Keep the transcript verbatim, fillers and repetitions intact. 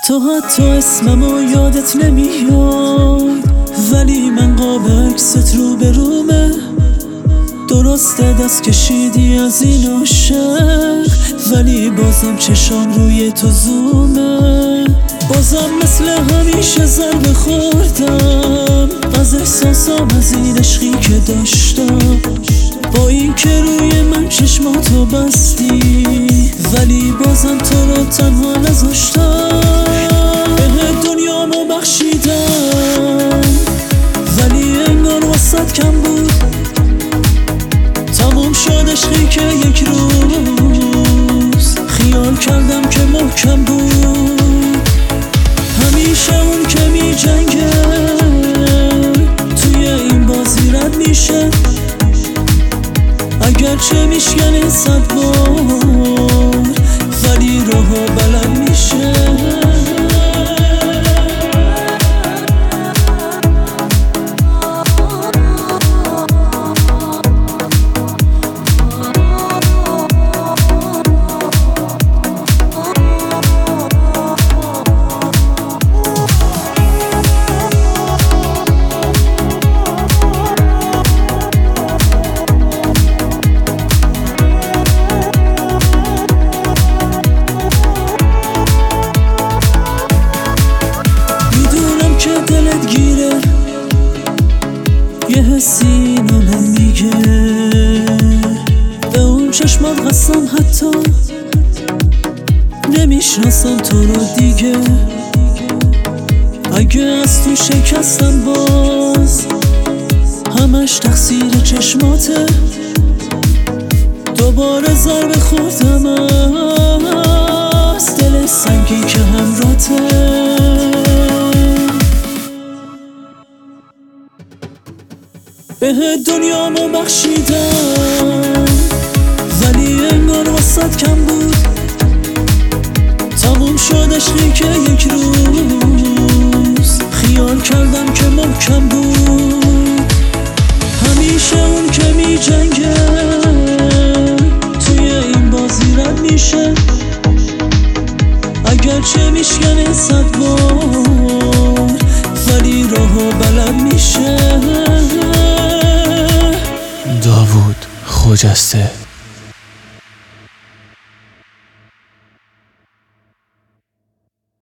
تو حتی اسممو یادت نمیاد، ولی من قاب عکست رو به رومه. درسته دست کشیدی از این عاشق، ولی بازم چشام روی تو زومه. بازم مثل همیشه ضربه خوردم از احساسام، از این عشقی که داشتم. با این که روی من چشماتو بستی، ولی بازم تو رو تنها نذاشتم. به دنیامو بخشیدم، ولی انگار واسط کم بود. تموم شد عشقی که یک روز خیال کردم که محکم بود. همیشه اون که می جنگه توی این بازی رد میشه، اگرچه میشکنه صد بار، ولی راهو بلد میشه. یه حسی اینو نمیگه، به اون چشمات قسم حتی نمیشناسم تو رو دیگه. اگه از تو شکستم باز همش تقصیر چشماته. دوباره ضربه خوردم از دل سنگی که همراته. به دنیامو بخشیدم، ولی انگار واسط کم بود. تموم شد عشقی که یک روز خیال کردم که محکم بود. همیشه اون که می جنگه توی این بازی رد میشه، اگرچه میشکنه صد بار، ولی راهو بلد میشه. داوود خجسته.